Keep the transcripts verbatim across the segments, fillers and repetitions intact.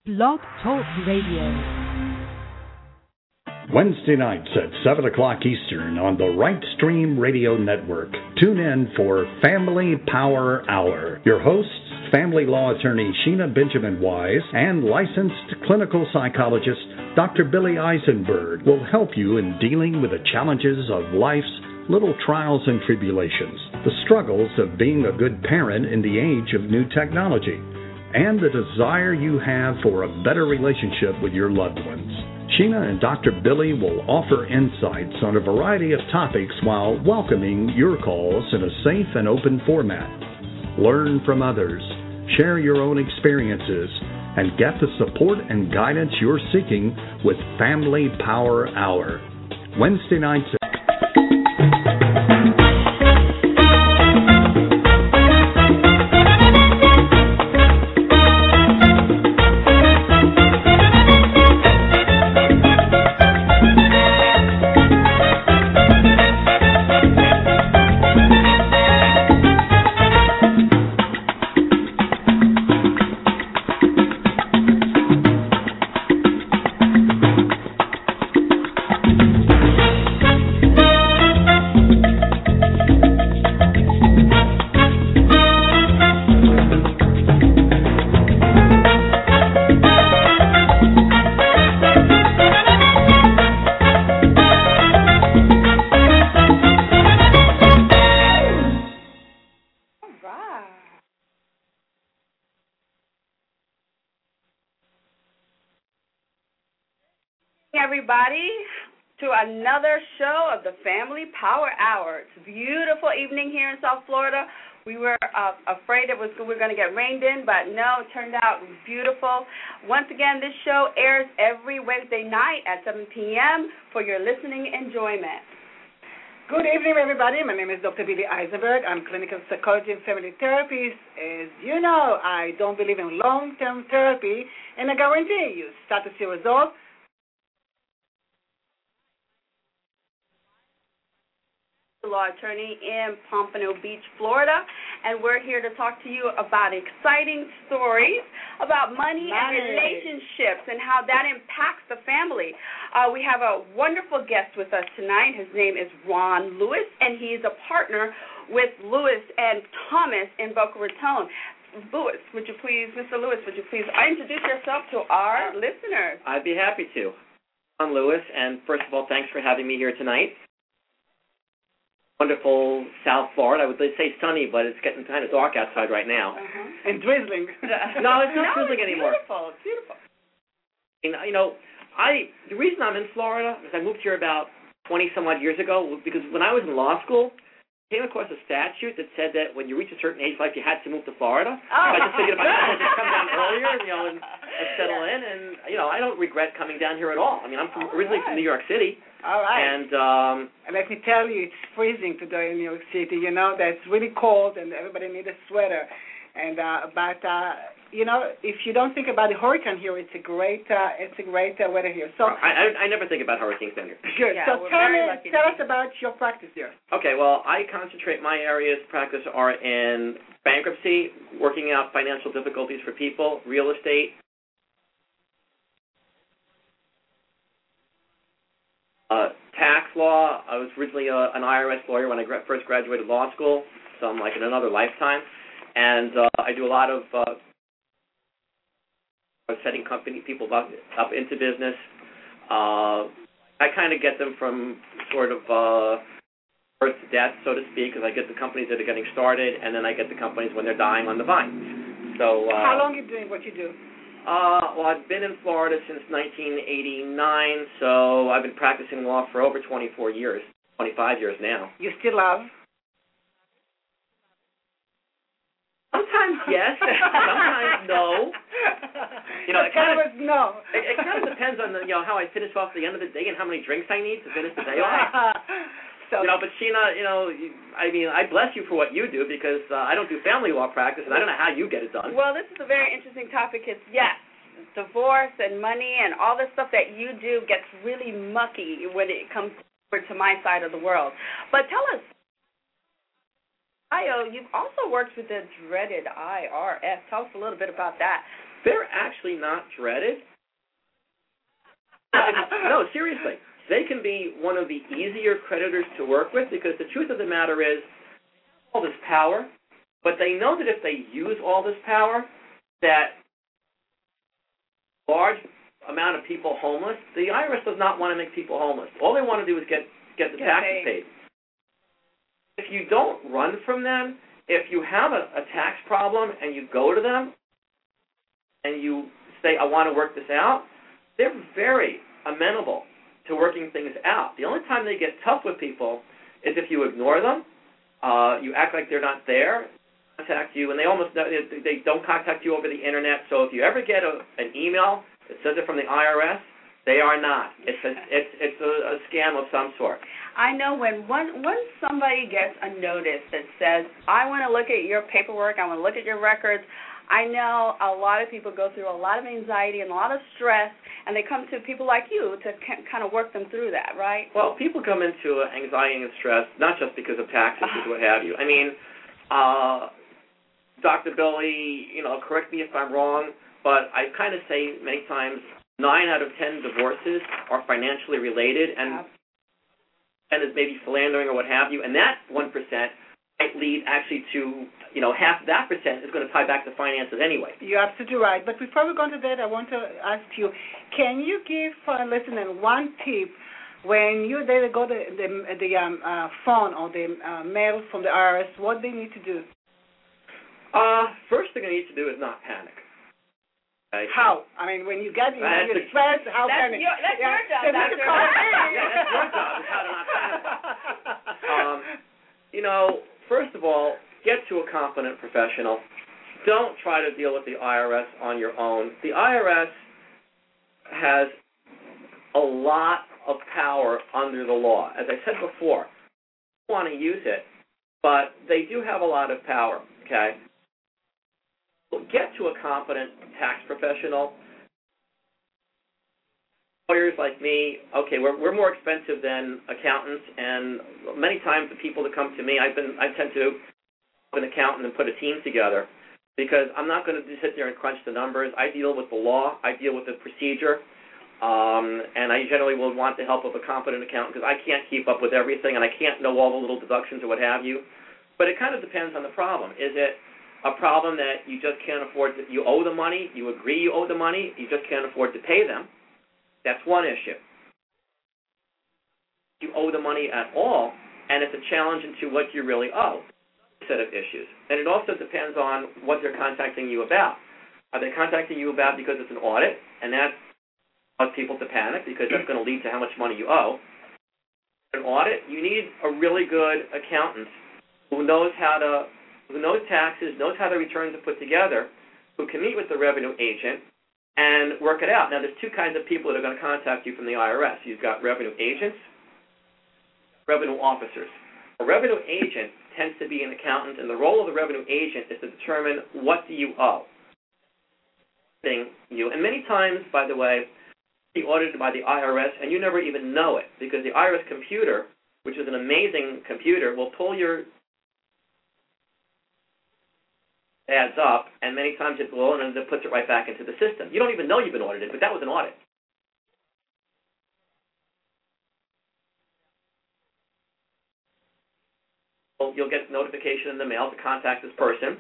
Blog Talk Radio. Wednesday nights at seven o'clock Eastern on the Right Stream Radio Network. Tune in for Family Power Hour. Your hosts, family law attorney Sheena Benjamin Wise and licensed clinical psychologist Doctor Billy Eisenberg, will help you in dealing with the challenges of life's little trials and tribulations, the struggles of being a good parent in the age of new technology, and the desire you have for a better relationship with your loved ones. Sheena and Doctor Billy will offer insights on a variety of topics while welcoming your calls in a safe and open format. Learn from others, share your own experiences, and get the support and guidance you're seeking with Family Power Hour. Wednesday nights at everybody to another show of the Family Power Hour. It's a beautiful evening here in South Florida. We were uh, afraid it was we were going to get rained in, but no, it turned out beautiful. Once again, this show airs every Wednesday night at seven p.m. for your listening enjoyment. Good evening, everybody. My name is Doctor Billy Eisenberg. I'm clinical psychologist and family therapist. As you know, I don't believe in long-term therapy, and I guarantee you start to see results. Law attorney in Pompano Beach, Florida, and we're here to talk to you about exciting stories about money, money. and relationships and how that impacts the family. Uh, we have a wonderful guest with us tonight. His name is Ron Lewis, and he's a partner with Lewis and Thomas in Boca Raton. Lewis, would you please, Mister Lewis, would you please introduce yourself to our listeners? I'd be happy to. I'm Lewis, and first of all, thanks for having me here tonight. Wonderful South Florida. I would say sunny, but it's getting kind of dark outside right now. Uh-huh. And drizzling. no, it's not no, drizzling it's anymore. Beautiful, it's beautiful. And, you know, I the reason I'm in Florida is I moved here about twenty some odd years ago because when I was in law school, I came across a statute that said that when you reach a certain age in life, you had to move to Florida. Oh. So I just figured if I could just come down earlier, and, you know, and, and settle in, and you know, I don't regret coming down here at all. I mean, I'm from, originally from New York City. All right. And um, let me tell you, it's freezing today in New York City. You know, that's really cold, and everybody needs a sweater. And uh, but uh, you know, if you don't think about the hurricane here, it's a great, uh, it's a great uh, weather here. So I, I I never think about hurricanes down here. Good. Yeah, so tell me, tell us about your practice here. Okay. Well, I concentrate. My areas of practice are in bankruptcy, working out financial difficulties for people, real estate. Uh, tax law. I was originally a, an I R S lawyer when I gra- first graduated law school, so I'm like in another lifetime. And uh, I do a lot of uh, setting company people up, up into business. Uh, I kind of get them from sort of uh, birth to death, so to speak, because I get the companies that are getting started, and then I get the companies when they're dying on the vine. So uh, how long are you doing what you do? Uh, well, I've been in Florida since nineteen eighty-nine, so I've been practicing law for over twenty-four years, twenty-five years now. You still love? Sometimes yes, sometimes no. You know, it kind of no. It, it kind of depends on the, you know, how I finish off the end of the day and how many drinks I need to finish the day off. So, you know, but Sheena, you know, I mean, I bless you for what you do because uh, I don't do family law practice, and I don't know how you get it done. Well, this is a very interesting topic. It's, yes, divorce and money and all the stuff that you do gets really mucky when it comes to my side of the world. But tell us, Io, you've also worked with the dreaded I R S. Tell us a little bit about that. they're actually not dreaded. No, seriously. They can be one of the easier creditors to work with because the truth of the matter is all this power, but they know that if they use all this power, that large amount of people homeless, the I R S does not want to make people homeless. All they want to do is get, get the get taxes paid. paid. If you don't run from them, if you have a, a tax problem and you go to them and you say, I want to work this out, they're very amenable to working things out. The only time they get tough with people is if you ignore them, uh, you act like they're not there, contact you, and they almost they don't contact you over the internet. So if you ever get a, an email that says it from the I R S, they are not. It's a, it's it's a, a scam of some sort. I know when one once somebody gets a notice that says, I want to look at your paperwork, I want to look at your records, I know a lot of people go through a lot of anxiety and a lot of stress, and they come to people like you to kind of work them through that, right? Well, people come into anxiety and stress not just because of taxes or what have you. I mean, uh, Doctor Billy, you know, correct me if I'm wrong, but I kind of say many times nine out of ten divorces are financially related, and and is maybe philandering or what have you, and that one percent might lead actually to, you know, half that percent is going to tie back to finances anyway. You're absolutely right. But before we go into that, I want to ask you, can you give our listeners one tip when you they go to the the um, uh, phone or the uh, mail from the I R S, what they need to do? Uh, first thing they need to do is not panic. Okay. How? I mean, when you get in your stress, how that's can your, that's yeah, your job, Doctor Yeah, that's your job, is how to not panic. Um, you know, first of all, get to a competent professional. Don't try to deal with the I R S on your own. The I R S has a lot of power under the law. As I said before, you want to use it, but they do have a lot of power, okay? Get to a competent tax professional. Lawyers like me, okay, we're we're more expensive than accountants, and many times the people that come to me, I've been I tend to have an accountant and put a team together because I'm not going to sit there and crunch the numbers. I deal with the law, I deal with the procedure, um, and I generally will want the help of a competent accountant because I can't keep up with everything and I can't know all the little deductions or what have you. But it kind of depends on the problem. Is it a problem that you just can't afford to, you owe the money, you agree you owe the money, you just can't afford to pay them? That's one issue. You owe the money at all, and it's a challenge into what you really owe. Set of issues. And it also depends on what they're contacting you about. Are they contacting you about because it's an audit, and that causes people to panic because that's going to lead to how much money you owe? An audit, you need a really good accountant who knows how to who knows taxes, knows how the returns are put together, who can meet with the revenue agent and work it out. Now, there's two kinds of people that are going to contact you from the I R S. You've got revenue agents, revenue officers. A revenue agent tends to be an accountant, and the role of the revenue agent is to determine what do you owe. You And many times, by the way, be audited by the I R S, and you never even know it, because the I R S computer, which is an amazing computer, will pull your adds up, and many times it will, and it puts it right back into the system. You don't even know you've been audited, but that was an audit. So you'll get notification in the mail to contact this person.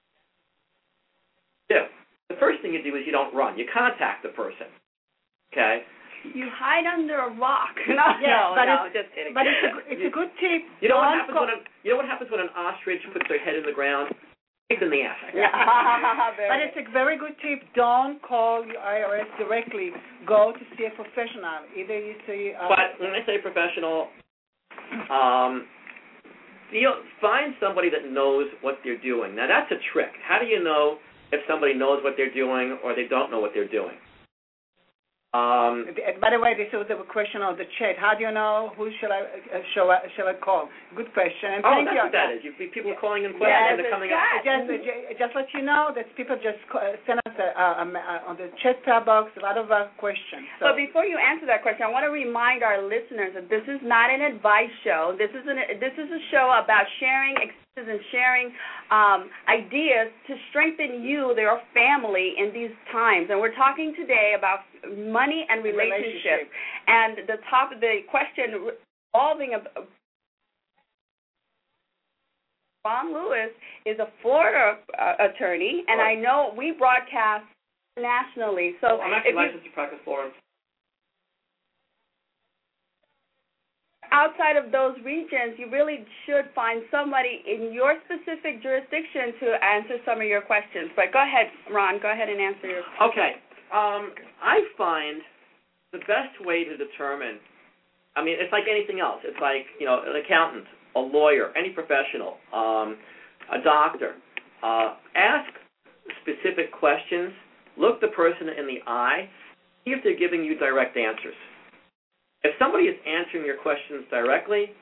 Yeah. The first thing you do is you don't run. You contact the person. Okay? You hide under a rock. No, yeah, no, but no, it's, just kidding. But it's a, it's a good tip. You know what happens when a, you know what happens when an ostrich puts their head in the ground? In the ass. But it's a very good tip. Don't call your I R S directly. Go to see a professional. Either you see. Uh, but when I say professional, um, feel, find somebody that knows what they're doing. Now that's a trick. How do you know if somebody knows what they're doing or they don't know what they're doing? Um, By the way, this was a question on the chat. How do you know who shall I uh, shall I, shall I call? Good question. And oh, thank that's you. what that is. You people yeah. calling in questions yeah, and they're coming up. Just, uh, just let you know that people just send us a, a, a, on the chat box a lot of uh, questions. So. But before you answer that question, I want to remind our listeners that this is not an advice show. This is an this is a show about sharing experience and sharing um, ideas to strengthen you, your family, in these times. And we're talking today about money and relationships. Relationship. And the top of the question revolving about Ron Lewis is a Florida uh, attorney, and right. I know we broadcast nationally. So well, I'm actually if licensed to practice Florida. Outside of those regions, you really should find somebody in your specific jurisdiction to answer some of your questions. But go ahead, Ron. Go ahead and answer your questions. Okay. Um, I find the best way to determine, I mean, it's like anything else. It's like, you know, an accountant, a lawyer, any professional, um, a doctor. Uh, ask specific questions. Look the person in the eye. See if they're giving you direct answers. If somebody is answering your questions directly,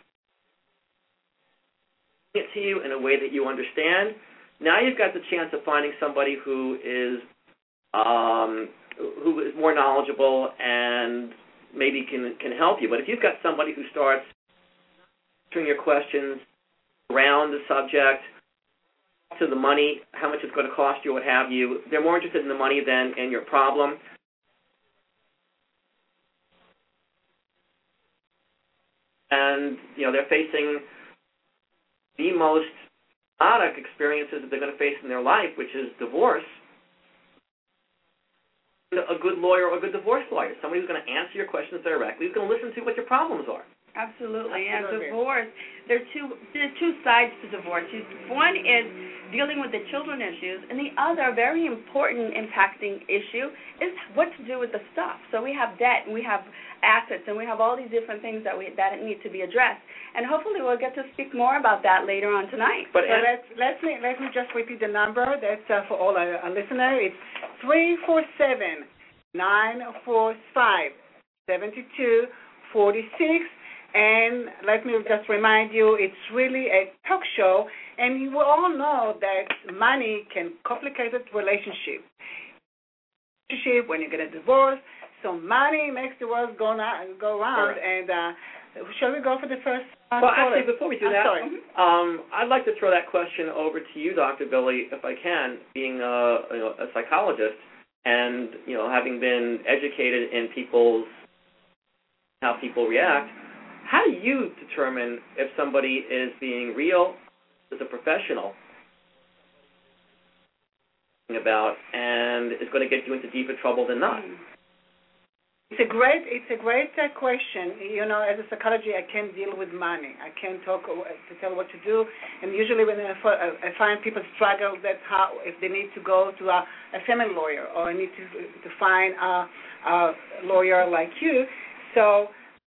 it to you in a way that you understand, now you've got the chance of finding somebody who is um, who is more knowledgeable and maybe can can help you. But if you've got somebody who starts answering your questions around the subject, to the money, how much it's going to cost you, what have you, they're more interested in the money than in your problem. And, you know, they're facing the most traumatic experiences that they're going to face in their life, which is divorce. A good lawyer or a good divorce lawyer, somebody who's going to answer your questions directly, who's going to listen to what your problems are. Absolutely. And divorce, there are two there are two sides to divorce. One is dealing with the children issues, and the other very important impacting issue is what to do with the stuff. So we have debt, and we have assets, and we have all these different things that we that need to be addressed. And hopefully we'll get to speak more about that later on tonight. But so let's let me let me just repeat the number. That's uh, for all our, our listeners. It's three four seven nine four five seven two four six. And let me just remind you, it's really a talk show, and you all know that money can complicate a relationship. Relationship when you get a divorce, so money makes the world go, na- go round. Right. And uh, shall we go for the first? Uh, well, actually, before we do I'm that, sorry. Um, I'd like to throw that question over to you, Doctor Billy, if I can, being a, you know, a psychologist and you know having been educated in people's how people react. How do you determine if somebody is being real as a professional about and is going to get you into deeper trouble than not? It's a great, it's a great uh, question. You know, as a psychologist, I can't deal with money. I can't talk uh, to tell what to do. And usually, when I, I find people struggle, that's how if they need to go to a, a family lawyer or I need to to find a, a lawyer like you. So.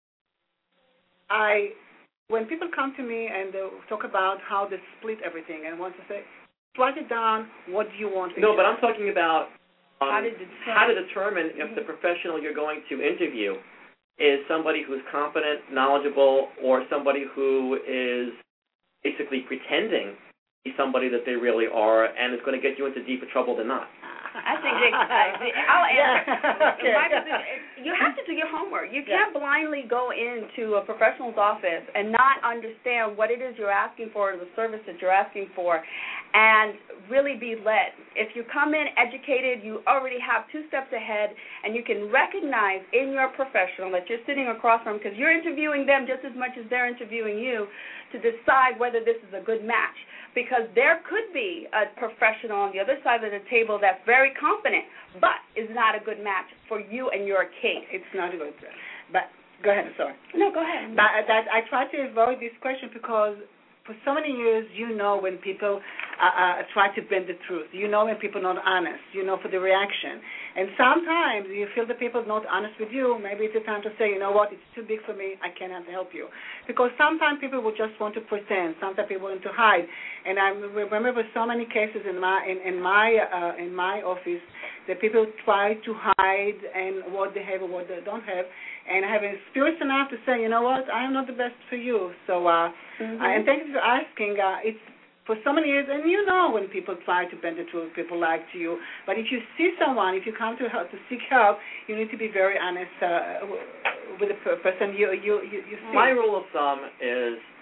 I, when people come to me and they talk about how they split everything and want to say, write it down, what do you want? No, but I'm talking about um, how, to determine. how to determine if the professional you're going to interview is somebody who's competent, knowledgeable, or somebody who is basically pretending to be somebody that they really are and is going to get you into deeper trouble than not. I think they, uh, I'll answer. Yeah. Okay. You have to do your homework. You can't yeah. blindly go into a professional's office and not understand what it is you're asking for, the service that you're asking for, and really be led. If you come in educated, you already have two steps ahead, and you can recognize in your professional that you're sitting across from, because you're interviewing them just as much as they're interviewing you, to decide whether this is a good match. Because there could be a professional on the other side of the table that's very competent, but is not a good match for you and your case. It's not a good match. But go ahead, sorry. No, go ahead. But that, I try to avoid this question because for so many years, you know when people uh, uh, try to bend the truth. You know when people are not honest. You know for the reaction. And sometimes you feel the people are not honest with you. Maybe it's a time to say, you know what, it's too big for me. I cannot help you. Because sometimes people will just want to pretend. Sometimes people want to hide. And I remember so many cases in my in, in my uh, in my office that people try to hide and what they have or what they don't have. And I have experience enough to say, you know what, I am not the best for you. So, uh, mm-hmm. uh, and thank you for asking. Uh, it's for so many years, and you know when people try to bend the truth, people lie to you. But if you see someone, if you come to help, to seek help, you need to be very honest uh, with the person you you you, you see. My rule of thumb is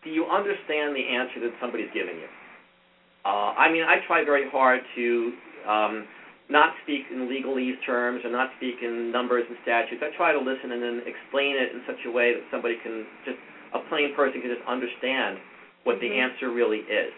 do you understand the answer that somebody's giving you? Uh, I mean, I try very hard to um, not speak in legalese terms or not speak in numbers and statutes. I try to listen and then explain it in such a way that somebody can just, a plain person can just understand what mm-hmm. the answer really is.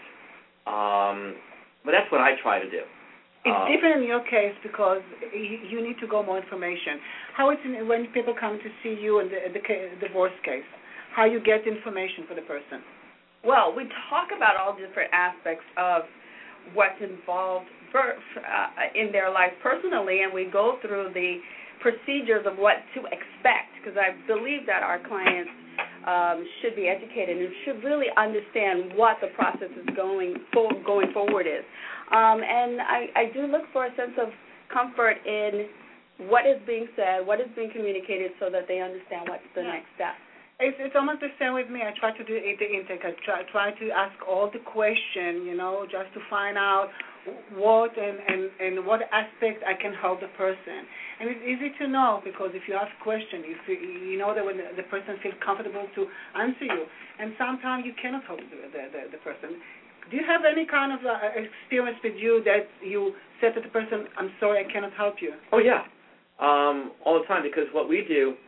Um, but that's what I try to do. It's uh, different in your case because you need to go more information. How it's in, when people come to see you in the, the divorce case, how you get information for the person? Well, we talk about all different aspects of what's involved for, uh, in their life personally, and we go through the procedures of what to expect, because I believe that our clients um, should be educated and should really understand what the process is going for, going forward is. Um, and I, I do look for a sense of comfort in what is being said, what is being communicated, so that they understand what's the yeah. next step. It's, it's almost the same with me. I try to do the intake. I try, try to ask all the questions, you know, just to find out what and, and, and what aspect I can help the person. And it's easy to know because if you ask questions, if you, you know that when the, the person feels comfortable to answer you, and sometimes you cannot help the, the, the, the person. Do you have any kind of uh, experience with you that you said to the person, I'm sorry, I cannot help you? Oh, yeah, um, all the time, because what we do,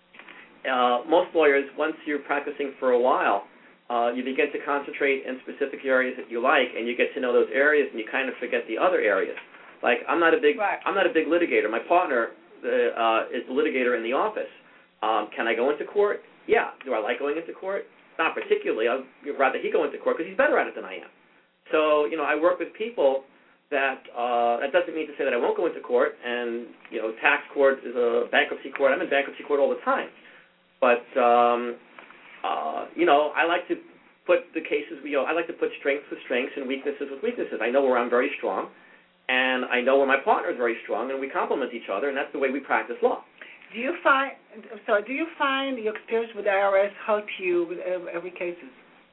uh, most lawyers, once you're practicing for a while, uh, you begin to concentrate in specific areas that you like, and you get to know those areas, and you kind of forget the other areas. Like, I'm not a big, right. I'm not a big litigator. My partner the, uh, is the litigator in the office. Um, can I go into court? Yeah. Do I like going into court? Not particularly. I'd rather he go into court because he's better at it than I am. So, you know, I work with people that, uh, that doesn't mean to say that I won't go into court, and, you know, tax court is a bankruptcy court. I'm in bankruptcy court all the time. But, um, uh, you know, I like to put the cases, you know, I like to put strengths with strengths and weaknesses with weaknesses. I know where I'm very strong, and I know where my partner is very strong, and we complement each other, and that's the way we practice law. Do you find, sorry, do you find your experience with the I R S help you with every cases?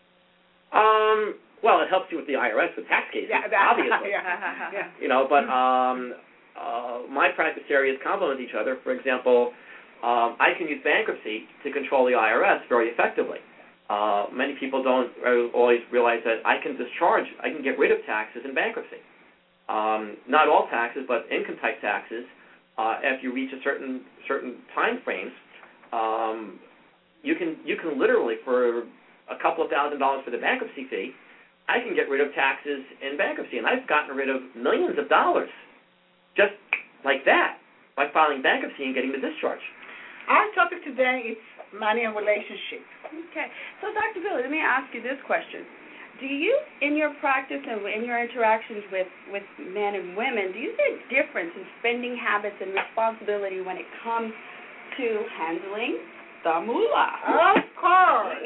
Um, well, it helps you with the I R S with tax cases, yeah, obviously. yeah, yeah. You know, but um, uh, my practice areas complement each other. For example, um, I can use bankruptcy to control the I R S very effectively. Uh, many people don't always realize that I can discharge, I can get rid of taxes in bankruptcy. Um, not all taxes, but income type taxes. Uh, if you reach a certain certain time frames, um, you can you can literally, for a couple of thousand dollars for the bankruptcy fee, I can get rid of taxes in bankruptcy, and I've gotten rid of millions of dollars just like that by filing bankruptcy and getting the discharge. Our topic today is money and relationships. Okay, so Doctor Billy, let me ask you this question. Do you, in your practice and in your interactions with, with men and women, do you see a difference in spending habits and responsibility when it comes to handling the moolah? Of course.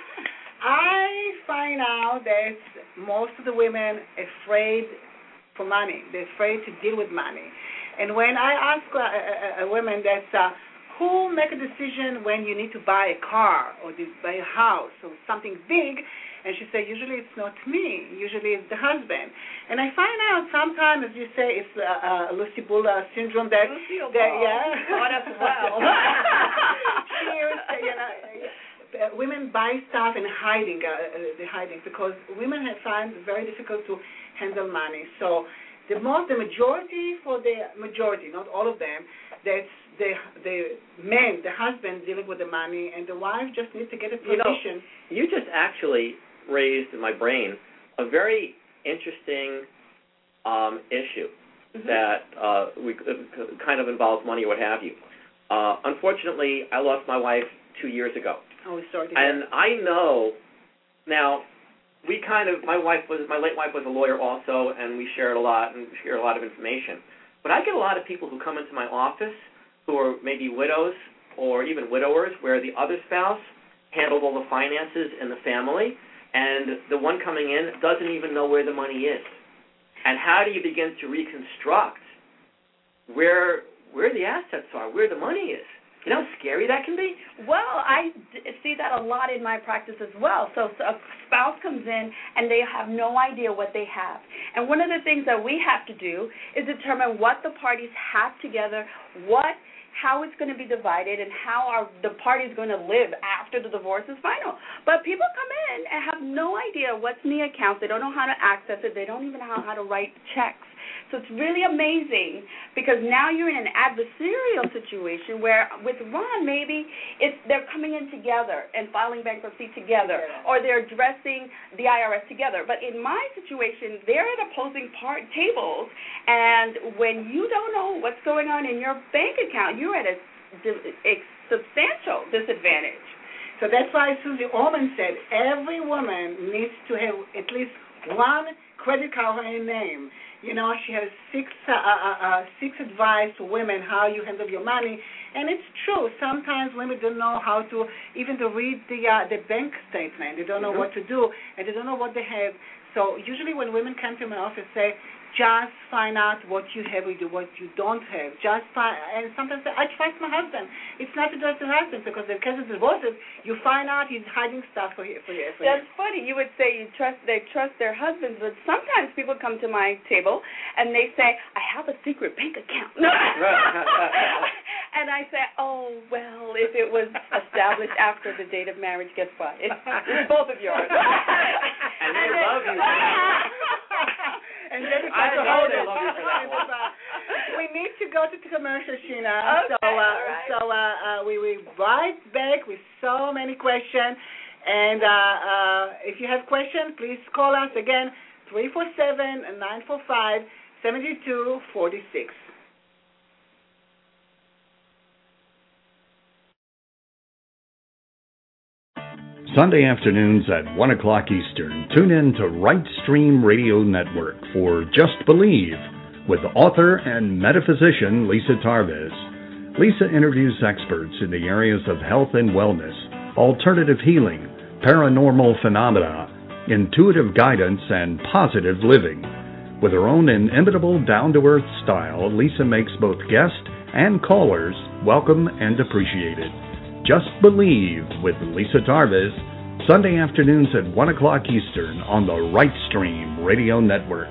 I find out that most of the women are afraid for money. They're afraid to deal with money. And when I ask a, a, a woman that uh, who make a decision when you need to buy a car or buy a house or something big, and she said, usually it's not me. Usually it's the husband. And I find out sometimes, as you say, it's uh, uh, Lucy Bull syndrome that, Lucy that yeah. Thought as well. she is, uh, you know, uh, women buy stuff and hiding, uh, uh, they're hiding because women have find it very difficult to handle money. So the most, the majority for the majority, not all of them, that's the the man, the husband dealing with the money, and the wife just needs to get a permission. You know, you just actually raised in my brain a very interesting um, issue mm-hmm. that uh, we uh, kind of involves money or what have you. Uh, unfortunately, I lost my wife two years ago. Oh, sorry. To and I know now. We kind of my wife was my late wife was a lawyer also, and we shared a lot and shared a lot of information. But I get a lot of people who come into my office who are maybe widows or even widowers, where the other spouse handled all the finances in the family, and the one coming in doesn't even know where the money is. And how do you begin to reconstruct where where the assets are, where the money is? You know how scary that can be? Well, I d- see that a lot in my practice as well. So, so a spouse comes in and they have no idea what they have. And one of the things that we have to do is determine what the parties have together, what how it's going to be divided and how our, the party is going to live after the divorce is final. But people come in and have no idea what's in the account. They don't know how to access it. They don't even know how to write checks. So it's really amazing because now you're in an adversarial situation where with Ron maybe it's they're coming in together and filing bankruptcy together, or they're addressing the I R S together. But in my situation, they're at opposing part tables, and when you don't know what's going on in your bank account, you're at a, a substantial disadvantage. So that's why Susie Orman said every woman needs to have at least one credit card in her name. You know, she has six uh, uh, uh, six advice to women how you handle your money, and it's true. Sometimes women don't know how to even to read the uh, the bank statement. They don't know mm-hmm. what to do, and they don't know what they have. So usually when women come to my office, say, just find out what you have with you, what you don't have. Just find, and sometimes I trust my husband. It's not just the husband because in case of divorces, you find out he's hiding stuff for you. For you for That's you. funny. You would say you trust they trust their husbands, but sometimes people come to my table and they say, I have a secret bank account. And I say, oh, well, if it was established after the date of marriage, guess what? It's, it's both of yours. And they love you. And then I know they love you for that one. We need to go to the commercial, Sheena. Okay, so, uh, right. so uh, uh, we will right back with so many questions. And uh, uh, if you have questions, please call us again, three four seven, nine four five, seven two four six. Sunday afternoons at one o'clock Eastern, tune in to Right Stream Radio Network for Just Believe with author and metaphysician Lisa Tarvis. Lisa interviews experts in the areas of health and wellness, alternative healing, paranormal phenomena, intuitive guidance, and positive living. With her own inimitable down-to-earth style, Lisa makes both guests and callers welcome and appreciated. Just Believe with Lisa Tarvis, Sunday afternoons at one o'clock Eastern on the Right Stream Radio Network.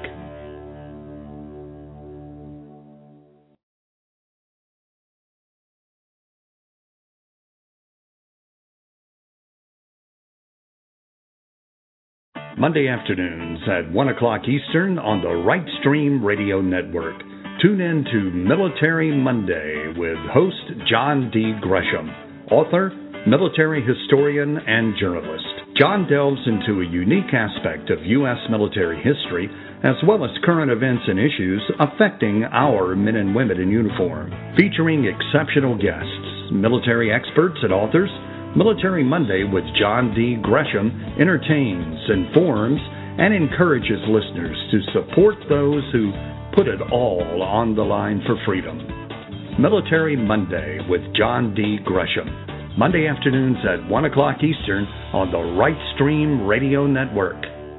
Monday afternoons at one o'clock Eastern on the Right Stream Radio Network. Tune in to Military Monday with host John D. Gresham, author, military historian, and journalist. John delves into a unique aspect of U S military history, as well as current events and issues affecting our men and women in uniform. Featuring exceptional guests, military experts, and authors, Military Monday with John D. Gresham entertains, informs, and encourages listeners to support those who put it all on the line for freedom. Military Monday with John D. Gresham, Monday afternoons at one o'clock Eastern on the Right Stream Radio Network.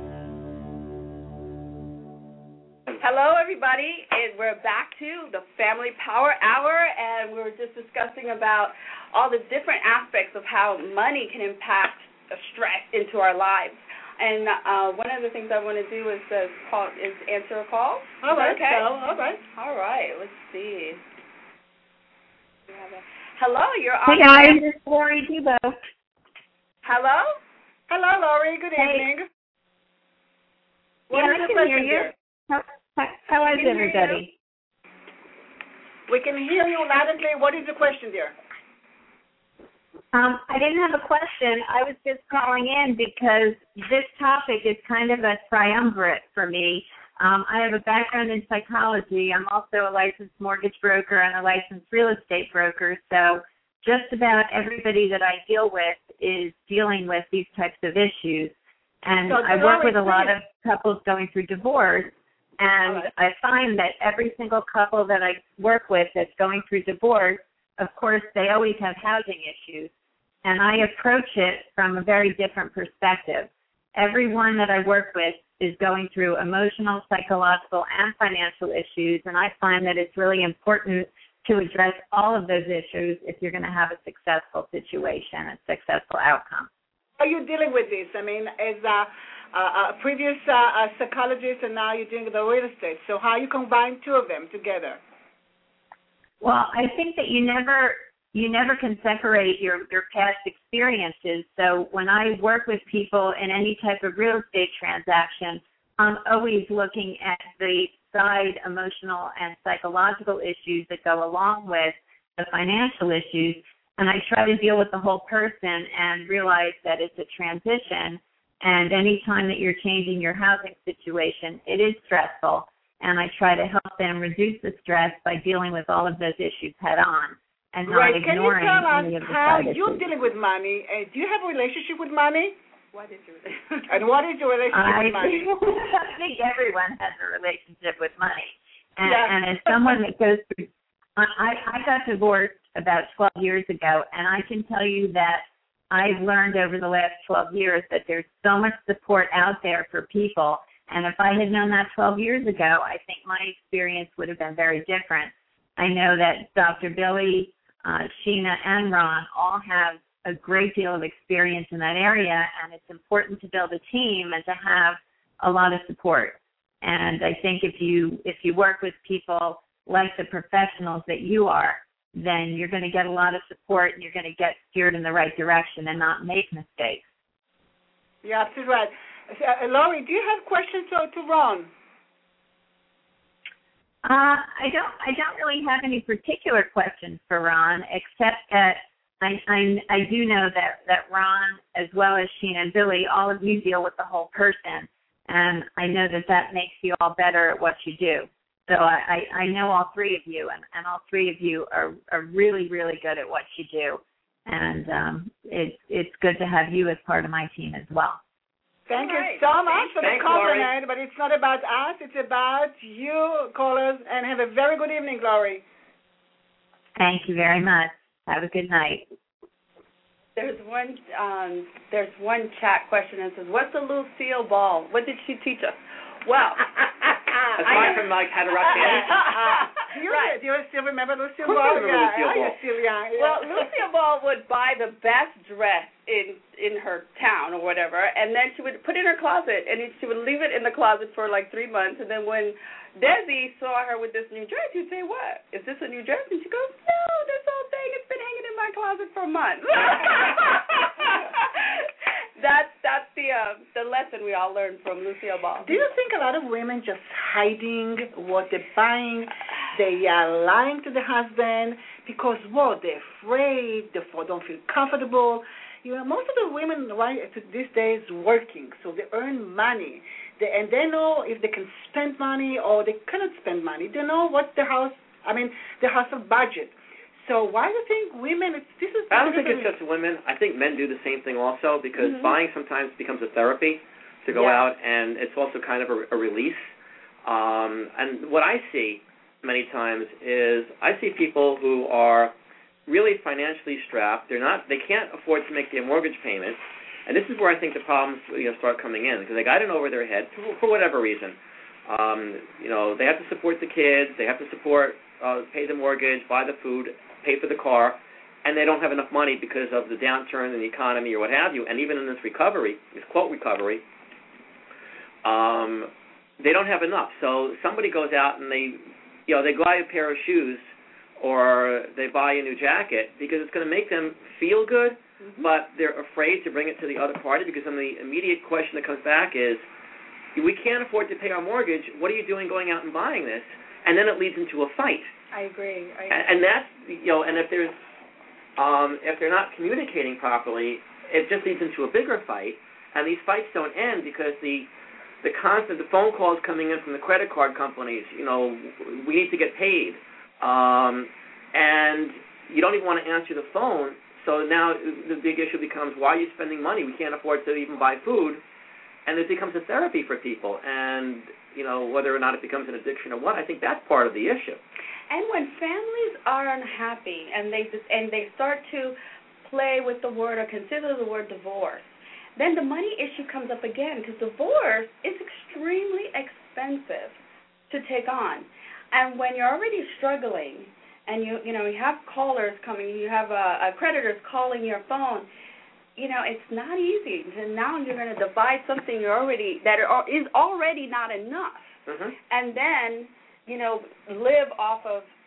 Hello, everybody, and we're back to the Family Power Hour, and we were just discussing about all the different aspects of how money can impact stress into our lives. And uh, one of the things I want to do is uh, call is answer a call. All right, okay. so, all right. All right. Let's see. Hello, you're on. Hey guys, it's Lori Debo. Hello. Hello, Lori. Good hey. evening. What yeah, is I the can question hear you. here? How, how, how is can everybody? We can hear you loud and clear. What is the question, dear? Um, I didn't have a question. I was just calling in because this topic is kind of a triumvirate for me. Um, I have a background in psychology. I'm also a licensed mortgage broker and a licensed real estate broker. So just about everybody that I deal with is dealing with these types of issues. And so I work with a lot of couples going through divorce. And right. I find that every single couple that I work with that's going through divorce, of course, they always have housing issues. And I approach it from a very different perspective. Everyone that I work with is going through emotional, psychological, and financial issues, and I find that it's really important to address all of those issues if you're going to have a successful situation, a successful outcome. How are you dealing with this? I mean, as a, a, a previous uh, a psychologist, and now you're doing the real estate, so how you combine two of them together? Well, I think that you never you never can separate your, your past experiences. So when I work with people in any type of real estate transaction, I'm always looking at the side emotional and psychological issues that go along with the financial issues, and I try to deal with the whole person and realize that it's a transition, and any time that you're changing your housing situation, it is stressful, and I try to help them reduce the stress by dealing with all of those issues head on and not right. ignoring any of the how side you're issues. dealing with money? Uh, do you have a relationship with money? What is your relationship? And what is your relationship I with money? I think everyone has a relationship with money. And, yes. and as someone that goes through, I, I got divorced about twelve years ago, and I can tell you that I've learned over the last twelve years that there's so much support out there for people. And if I had known that twelve years ago, I think my experience would have been very different. I know that Doctor Billy, uh, Sheena, and Ron all have a great deal of experience in that area, and it's important to build a team and to have a lot of support. And I think if you if you work with people like the professionals that you are, then you're going to get a lot of support and you're going to get steered in the right direction and not make mistakes. Yeah, absolutely right. Uh, Laurie, do you have questions to, to Ron? Uh, I don't. I don't really have any particular questions for Ron, except that I, I, I do know that, that Ron, as well as Sheena and Billy, all of you deal with the whole person, and I know that that makes you all better at what you do. So I, I, I know all three of you, and, and all three of you are, are really, really good at what you do, and um, it's it's good to have you as part of my team as well. Thank right. you so much for Thanks, the compliment, but it's not about us, it's about you, callers, and have a very good evening, Laurie. Thank you very much. Have a good night. There's one um, there's one chat question that says, what's a Lucille Ball? What did she teach us? Well, aside from like how to rock dance. Do you, Right. do you still remember Lucille Of course Ball? I remember Yeah, Lucille I Ball. still young. Yeah. well, Lucille Ball would buy the best dress in in her town or whatever, and then she would put it in her closet, and she would leave it in the closet for like three months, and then when Desi saw her with this new dress, he'd say, what? Is this a new dress? And she goes, no, this whole thing has been hanging in my closet for months. That's that's the uh, the lesson we all learned from Lucille Ball. Do you think a lot of women just hiding what they're buying? They are lying to the husband because what? They're afraid. They don't feel comfortable. You know, most of the women right these days working, so they earn money, they, and they know if they can spend money or they cannot spend money. They know what the house. I mean, the house of budget. So why do you think women? It's, this is. I don't think it's just women. I think men do the same thing also because mm-hmm. buying sometimes becomes a therapy to go yeah. out, and it's also kind of a, a release. Um, and what I see many times is I see people who are really financially strapped. They're not. They can't afford to make their mortgage payment, and this is where I think the problems you know, start coming in because they got it over their head for, for whatever reason. Um, you know, they have to support the kids. They have to support, uh, pay the mortgage, buy the food, pay for the car, and they don't have enough money because of the downturn in the economy or what have you. And even in this recovery, this quote recovery, um, they don't have enough. So somebody goes out and they, you know, they buy a pair of shoes or they buy a new jacket because it's going to make them feel good, mm-hmm. but they're afraid to bring it to the other party because then the immediate question that comes back is, we can't afford to pay our mortgage. What are you doing going out and buying this? And then it leads into a fight. I agree. I agree. And, and that's, you know, and if there's, um, if they're not communicating properly, it just leads into a bigger fight. And these fights don't end because the, the constant, the phone calls coming in from the credit card companies, you know, we need to get paid. Um, and you don't even want to answer the phone. So now the big issue becomes, why are you spending money? We can't afford to even buy food. And it becomes a therapy for people. And, you know, whether or not it becomes an addiction or what, I think that's part of the issue. And when families are unhappy and they and they start to play with the word or consider the word divorce, then the money issue comes up again because divorce is extremely expensive to take on. And when you're already struggling and you you know you have callers coming, you have uh, creditors calling your phone, you know it's not easy. And now you're going to divide something you're already that is already not enough, mm-hmm. and then. you know, live off of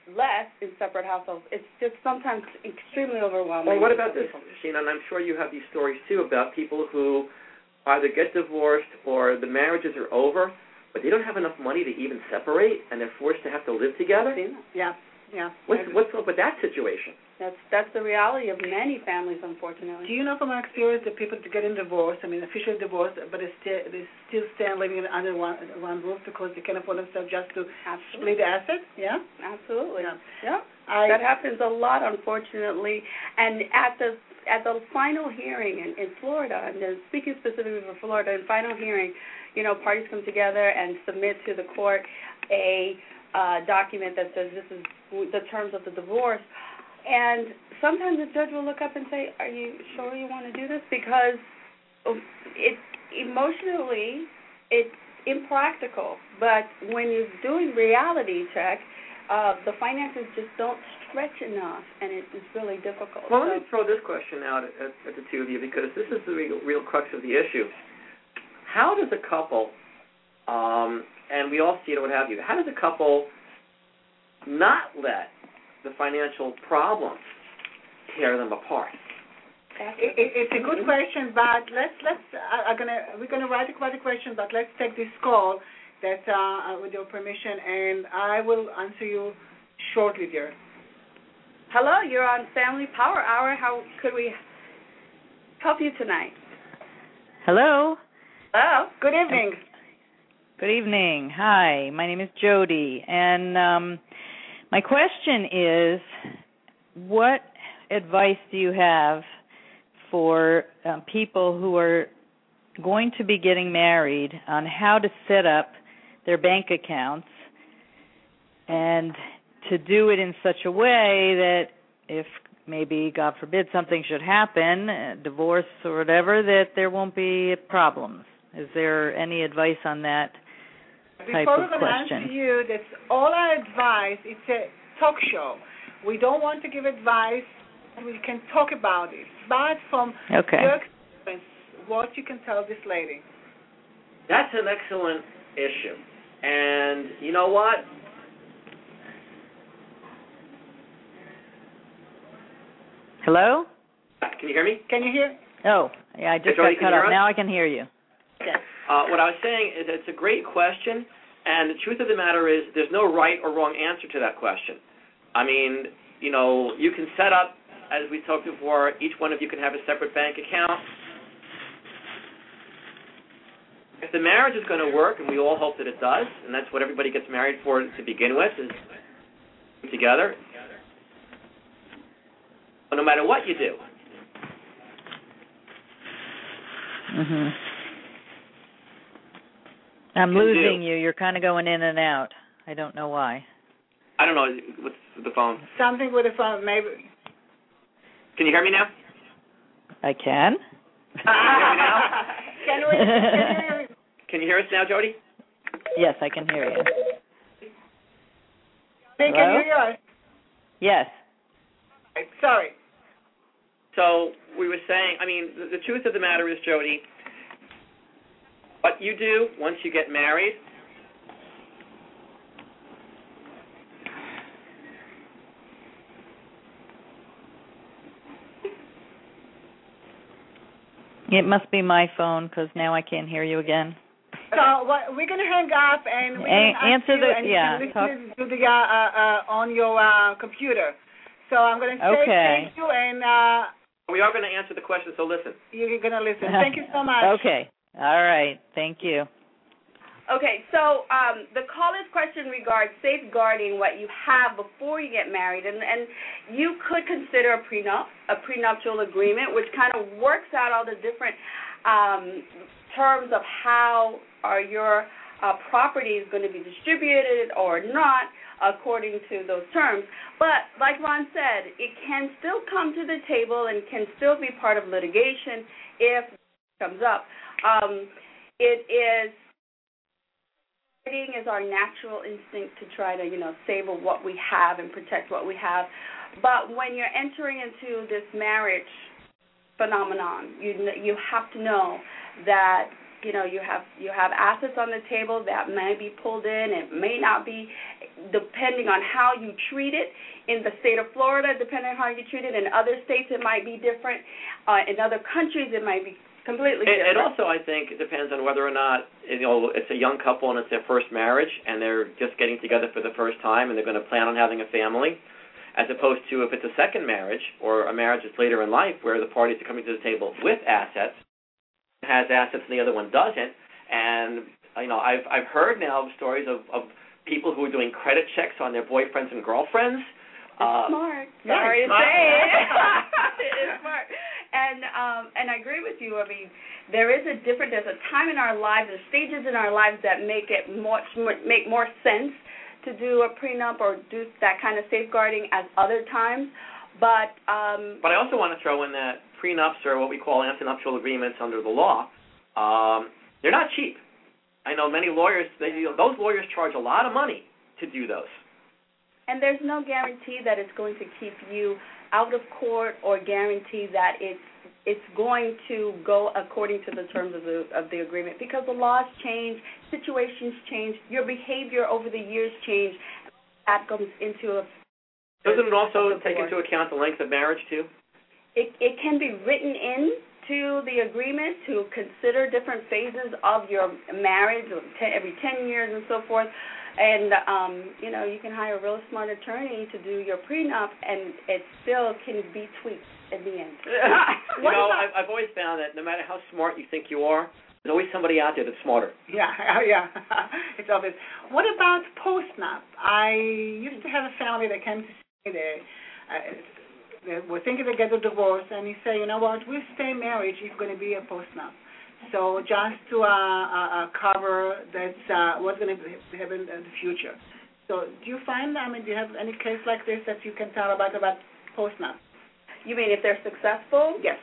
less in separate households. It's just sometimes extremely overwhelming. Well, what about this, Sheena? And I'm sure you have these stories, too, about people who either get divorced or the marriages are over, but they don't have enough money to even separate, and they're forced to have to live together? Yeah, yeah. What's, what's up with that situation? That's that's the reality of many families, unfortunately. Do you know from my experience that people to get in divorce, I mean, officially divorced, but they still, they still stand living under one one roof because they can't afford themselves just to Absolutely. split the assets? Yeah? Absolutely. Yeah. yeah. I, that happens a lot, unfortunately. And at the at the final hearing in, in Florida, and then speaking specifically for Florida, in final hearing, you know, parties come together and submit to the court a uh, document that says this is the terms of the divorce. And sometimes the judge will look up and say, are you sure you want to do this? Because it emotionally, it's impractical. But when you're doing reality check, uh, the finances just don't stretch enough, and it is really difficult. Well, so, let me throw this question out at, at the two of you, because this is the real, real crux of the issue. How does a couple, um, and we all see it, what have you, how does a couple not let the financial problems tear them apart? It, it, it's a good question, but let's let's I, I'm gonna we're gonna write a quite a question, but let's take this call that uh, with your permission, and I will answer you shortly, dear. Hello, you're on Family Power Hour. How could we help you tonight? Hello. Hello. Good evening. Good evening. Hi, my name is Jody, and um, my question is, what advice do you have for uh, people who are going to be getting married on how to set up their bank accounts and to do it in such a way that if maybe, God forbid, something should happen, uh, divorce or whatever, that there won't be problems? Is there any advice on that type Before of we're going question? to answer you, that's all our advice. It's a talk show. We don't want to give advice. We can talk about it. But from okay. your experience, what you can tell this lady? That's an excellent issue. And you know what? Hello? Can you hear me? Can you hear? Oh, yeah, I just Jody, got can cut you off. hear us? Now I can hear you. Yes. Uh, what I was saying is it's a great question, and the truth of the matter is there's no right or wrong answer to that question. I mean, you know, you can set up, as we talked before, each one of you can have a separate bank account. If the marriage is going to work, and we all hope that it does, and that's what everybody gets married for to begin with, is together, but no matter what you do. Mhm. I'm You losing do. you. You're kind of going in and out. I don't know why. I don't know, what's the phone? Something with the phone, maybe. Can you hear me now? I can. Can we? Can we Can you hear us now, Jody? Yes, I can hear you. Hey, can Hello? you hear us? Yes. Sorry. So we were saying, I mean, the, the truth of the matter is, Jody, what you do once you get married, It must be my phone because now I can't hear you again. So what, we're going to hang up and we're A- going to answer you the- and yeah, you can talk- listen to the uh, uh, uh, on your uh, computer. So I'm going to say Okay. thank you, and uh, we are going to answer the question, so listen. you're going to listen. Thank you so much. Okay. All right. Thank you. Okay, so um, the caller's question regards safeguarding what you have before you get married, and, and you could consider a prenup, a prenuptial agreement, which kind of works out all the different um, terms of how are your uh, properties going to be distributed or not according to those terms. But like Ron said, it can still come to the table and can still be part of litigation if it comes up. Um, it is is our natural instinct to try to, you know, savor what we have and protect what we have. But when you're entering into this marriage phenomenon, you you have to know that you know, you have you have assets on the table that may be pulled in. It may not be, depending on how you treat it. In the state of Florida, depending on how you treat it. In other states, it might be different. Uh, in other countries, it might be completely it, different. It also, I think, it depends on whether or not, you know, it's a young couple and it's their first marriage and they're just getting together for the first time and they're going to plan on having a family, as opposed to if it's a second marriage or a marriage that's later in life where the parties are coming to the table with assets, has assets and the other one doesn't. And, you know, I've I've heard now stories of, of people who are doing credit checks on their boyfriends and girlfriends. It's uh, smart. Yeah, Sorry to smart. say it. It's smart. And um, and I agree with you. I mean, there is a different. There's a time in our lives, there's stages in our lives that make it much make more sense to do a prenup or do that kind of safeguarding as other times. But um, but I also want to throw in that prenups or what we call antenuptial agreements under the law. Um, they're not cheap. I know many lawyers. They, those lawyers charge a lot of money to do those. And there's no guarantee that it's going to keep you out of court or guarantee that it's it's going to go according to the terms of the of the agreement, because the laws change, situations change, your behavior over the years change. That comes into a. Doesn't it also take into account the length of marriage too? It it can be written in to the agreement to consider different phases of your marriage, every ten years and so forth. And, um, you know, you can hire a real smart attorney to do your prenup, and it still can be tweaked at the end. you know, I've, I've always found that no matter how smart you think you are, there's always somebody out there that's smarter. Yeah, yeah, it's obvious. What about postnup? I used to have a family that came to see me there. Uh, they were thinking they get a divorce, and he said, you know what, we'll stay married if going to be a postnup. So just to uh, uh, cover that's uh, what's going to happen in the future. So do you find, I mean, do you have any case like this that you can tell about about postnup? You mean if they're successful? Yes.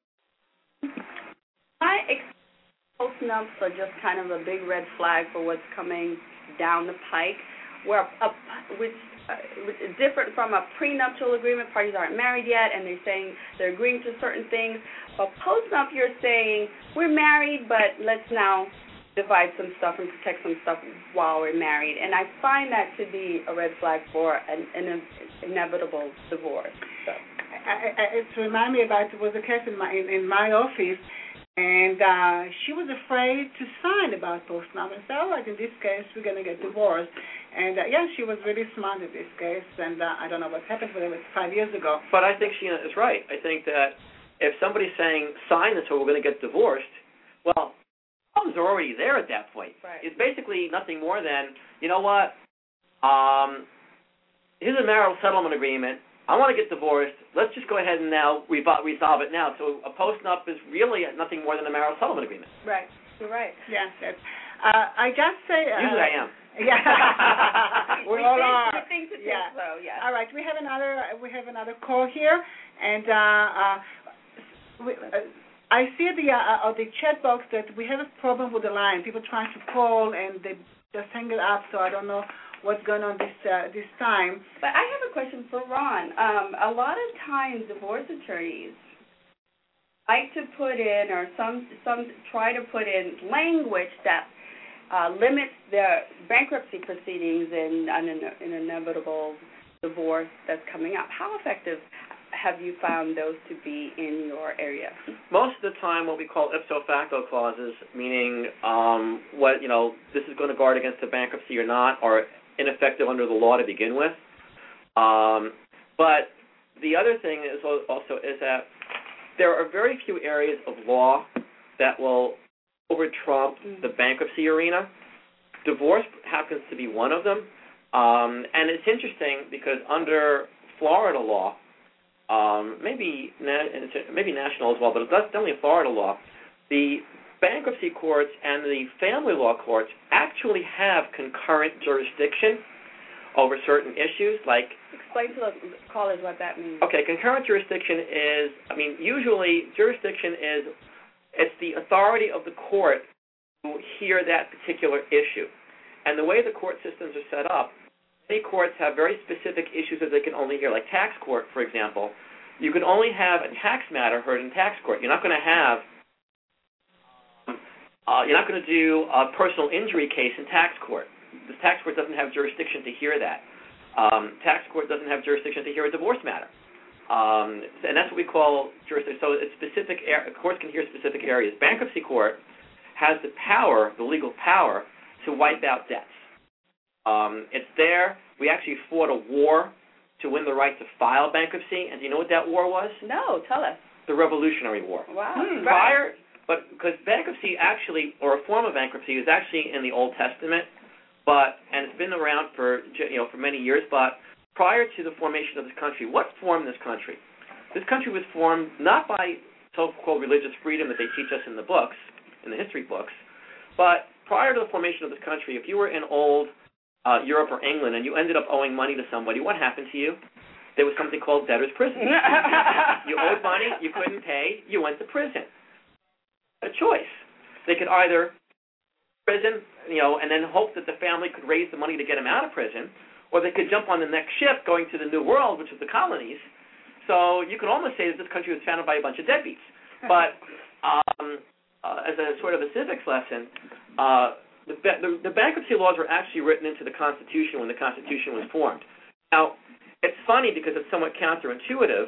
My experience, postnups are just kind of a big red flag for what's coming down the pike, where a, which uh, which is different from a prenuptial agreement. Parties aren't married yet, and they're saying they're agreeing to certain things. But postnup, you're saying we're married, but let's now divide some stuff and protect some stuff while we're married. And I find that to be a red flag for an, an inevitable divorce. So. I, I, it reminded me about it was a case in my in, in my office, and uh, she was afraid to sign about postnup and said, all right, in this case we're going to get divorced. And uh, yeah, she was really smart in this case, and uh, I don't know what happened, but it was five years ago. But I think Sheena is right. I think that if somebody's saying, sign this or we're going to get divorced, well, problems are already there at that point. Right. It's basically nothing more than, you know what, um, here's a marital settlement agreement. I want to get divorced. Let's just go ahead and now revo- resolve it now. So a postnup is really nothing more than a marital settlement agreement. Right. You're right. Yes, yes. Uh, I just say... Uh, Usually I am. Yeah. we, we all think, are. We think to yeah. think so, yeah. All right, we have another we have another call here, and uh, uh, we, uh, I see the uh, uh, the chat box that we have a problem with the line. People trying to call and they just hang it up. So I don't know what's going on this uh, this time. But I have a question for Ron. Um, a lot of times, divorce attorneys like to put in, or some some try to put in language that uh, limits the bankruptcy proceedings in an, an inevitable divorce that's coming up. How effective have you found those to be in your area? Most of the time, what we call ipso facto clauses, meaning um, what you know, this is going to guard against the bankruptcy or not, are ineffective under the law to begin with. Um, but the other thing is also is that there are very few areas of law that will over-trump mm-hmm. the bankruptcy arena. Divorce happens to be one of them. Um, and it's interesting because under Florida law, um, maybe na- maybe national as well, but it's definitely Florida law, the bankruptcy courts and the family law courts actually have concurrent jurisdiction over certain issues, like... Explain to the callers what that means. Okay, concurrent jurisdiction is, I mean, usually jurisdiction is, it's the authority of the court to hear that particular issue. And the way the court systems are set up, many courts have very specific issues that they can only hear, like tax court, for example. You can only have a tax matter heard in tax court. You're not going to have Uh, you're not going to do a personal injury case in tax court. The tax court doesn't have jurisdiction to hear that. Um, tax court doesn't have jurisdiction to hear a divorce matter. Um, and that's what we call jurisdiction. So it's specific, courts can hear specific areas. Bankruptcy court has the power, the legal power, to wipe out debts. Um, it's there. We actually fought a war to win the right to file bankruptcy. And do you know what that war was? No, tell us. The Revolutionary War. Wow. Hmm. Prior, but because bankruptcy actually, or a form of bankruptcy, is actually in the Old Testament, but and it's been around for you know for many years. But prior to the formation of this country, what formed this country? This country was formed not by so-called religious freedom that they teach us in the books, in the history books, but prior to the formation of this country, if you were in old uh, Europe or England and you ended up owing money to somebody, what happened to you? There was something called debtor's prison. You owed money, you couldn't pay, you went to prison. A choice. They could either prison, you know, and then hope that the family could raise the money to get him out of prison, or they could jump on the next ship going to the New World, which is the colonies. So you could almost say that this country was founded by a bunch of deadbeats. But um, uh, as a sort of a civics lesson, uh, the, the, the bankruptcy laws were actually written into the Constitution when the Constitution was formed. Now, it's funny because it's somewhat counterintuitive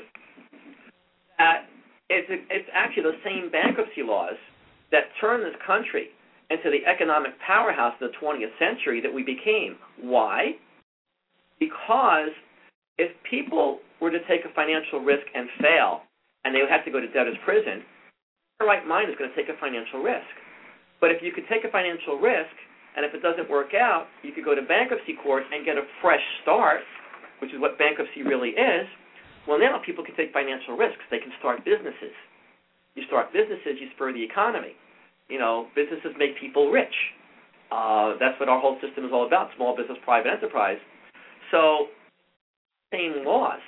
that It's, it's actually the same bankruptcy laws that turned this country into the economic powerhouse of the twentieth century that we became. Why? Because if people were to take a financial risk and fail, and they would have to go to debtor's prison, their right mind is going to take a financial risk. But if you could take a financial risk, and if it doesn't work out, you could go to bankruptcy court and get a fresh start, which is what bankruptcy really is. Well, now people can take financial risks. They can start businesses. You start businesses, you spur the economy. You know, businesses make people rich. Uh, that's what our whole system is all about, small business, private enterprise. So, same laws,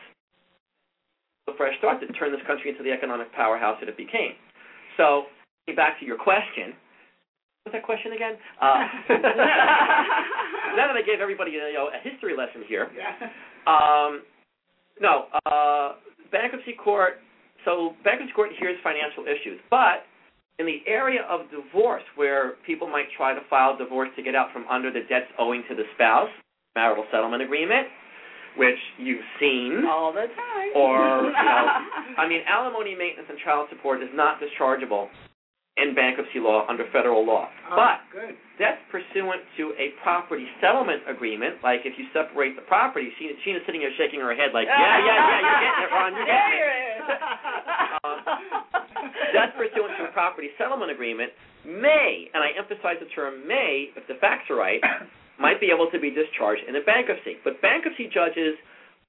a fresh start to turn this country into the economic powerhouse that it became. So, back to your question. What's that question again? Uh, now that I gave everybody you know, a history lesson here, um, No, uh, bankruptcy court, so bankruptcy court hears financial issues, but in the area of divorce where people might try to file divorce to get out from under the debts owing to the spouse, marital settlement agreement, which you've seen. All the time. Or, you know, I mean, alimony, maintenance, and child support is not dischargeable in bankruptcy law under federal law. Oh, but good. That's pursuant to a property settlement agreement, like if you separate the property. Sheena, Sheena's sitting here shaking her head like, yeah, yeah, yeah, you're getting it, Ron, you're getting it. um, that's pursuant to a property settlement agreement, may, and I emphasize the term may, if the facts are right, might be able to be discharged in a bankruptcy. But bankruptcy judges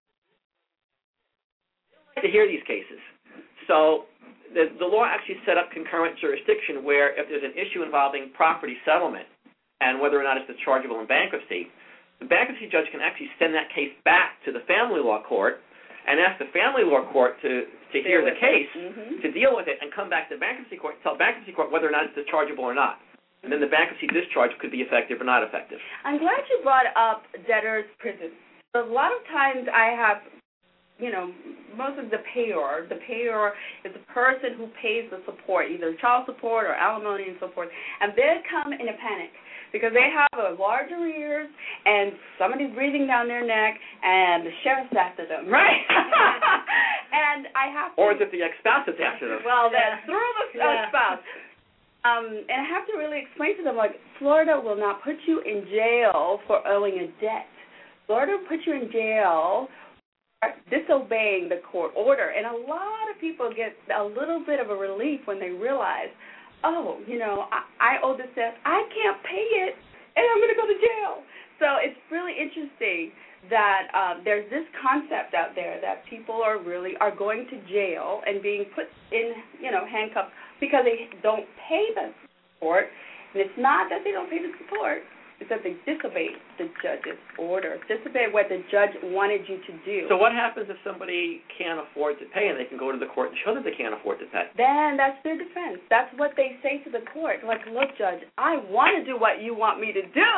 like to hear these cases. So the, the law actually set up concurrent jurisdiction where if there's an issue involving property settlement and whether or not it's dischargeable in bankruptcy, the bankruptcy judge can actually send that case back to the family law court and ask the family law court to, to hear the case, mm-hmm. to deal with it, and come back to the bankruptcy court and tell bankruptcy court whether or not it's dischargeable or not. And then the bankruptcy discharge could be effective or not effective. I'm glad you brought up debtor's prison. A lot of times I have, you know, most of the payor, the payor is the person who pays the support, either child support or alimony and so forth, and they come in a panic because they have a large arrears and somebody's breathing down their neck and the sheriff's after them, right? And I have to... Or is it the ex-spouse that's after them? Well, that's through the Yeah. spouse. Um, and I have to really explain to them, like, Florida will not put you in jail for owing a debt. Florida will put you in jail for disobeying the court order. And a lot of people get a little bit of a relief when they realize, oh, you know, I, I owe this debt. I can't pay it, and I'm going to go to jail. So it's really interesting that um, there's this concept out there that people are really are going to jail and being put in, you know, handcuffs because they don't pay the support. And it's not that they don't pay the support. It's that they disobeyed the judge's order, disobeyed what the judge wanted you to do. So what happens if somebody can't afford to pay and they can go to the court and show that they can't afford to pay? Then that's their defense. That's what they say to the court. Like, look, judge, I want to do what you want me to do.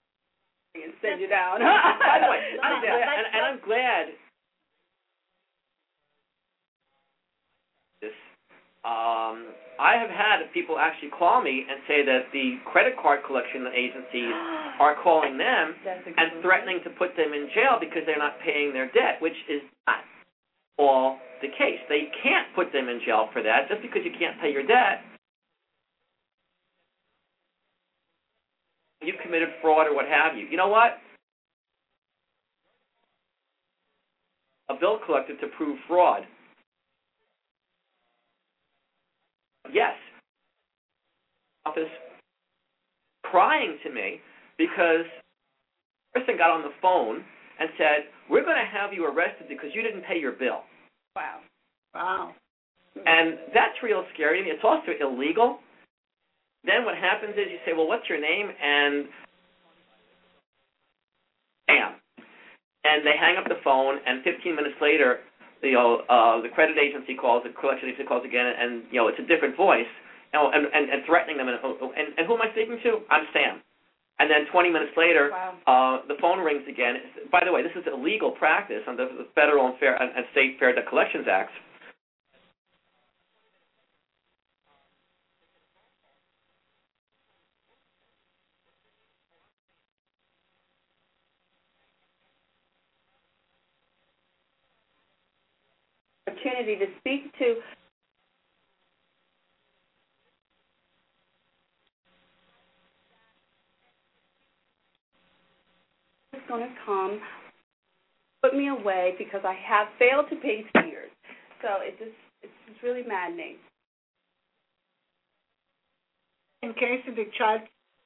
And send you down. By the way, I'm glad, and, and I'm glad Um, I have had people actually call me and say that the credit card collection agencies are calling them and threatening to put them in jail because they're not paying their debt, which is not all the case. They can't put them in jail for that. Just because you can't pay your debt, you've committed fraud or what have you. You know what? A bill collector to prove fraud. Yes. Office crying to me because the person got on the phone and said, we're going to have you arrested because you didn't pay your bill. Wow. Wow. And that's real scary to me. It's also illegal. Then what happens is you say, well, what's your name? And bam. And they hang up the phone, and fifteen minutes later, you know, uh, the credit agency calls, the collection agency calls again, and, you know, it's a different voice, and, and, and threatening them. And, and, and who am I speaking to? I'm Sam. And then twenty minutes later, wow. uh, the phone rings again. By the way, this is illegal practice under the Federal and, Fair, and, and State Fair Debt Collections Acts. Opportunity to speak to is going to come, put me away because I have failed to pay years. So it just it's just really maddening. In case of the child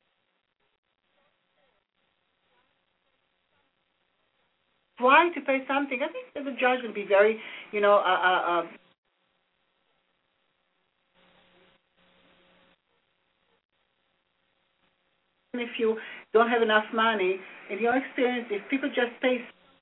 trying to pay something, I think that the judge would be very, you know, uh, uh, uh, if you don't have enough money, in your experience, if people just pay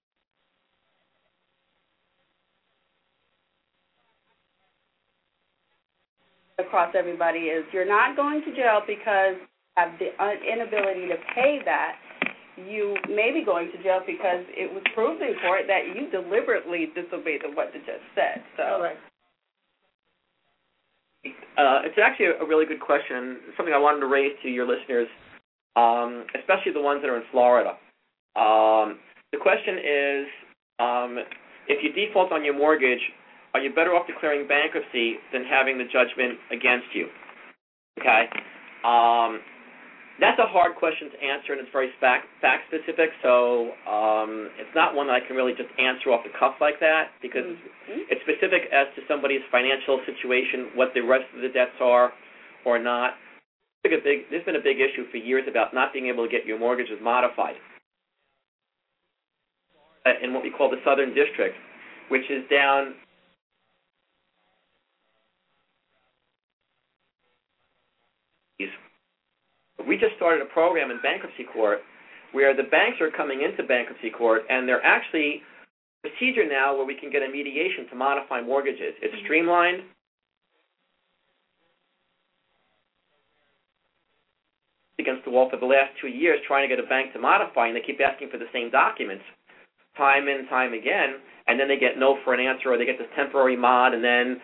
across everybody is you're not going to jail because you have the inability to pay that. You may be going to jail because it was proven in court that you deliberately disobeyed what the judge said. So, all right. Uh, it's actually a really good question, something I wanted to raise to your listeners, um, especially the ones that are in Florida. Um, the question is, um, if you default on your mortgage, are you better off declaring bankruptcy than having the judgment against you? Okay? Um, that's a hard question to answer, and it's very fact-specific, so um, it's not one that I can really just answer off the cuff like that because mm-hmm. it's specific as to somebody's financial situation, what the rest of the debts are or not. There's been a big issue for years about not being able to get your mortgages modified in what we call the Southern District, which is down we just started a program in bankruptcy court where the banks are coming into bankruptcy court, and they're actually a procedure now where we can get a mediation to modify mortgages. It's streamlined. Against the wall for the last two years trying to get a bank to modify, and they keep asking for the same documents time and time again, and then they get no for an answer, or they get this temporary mod, and then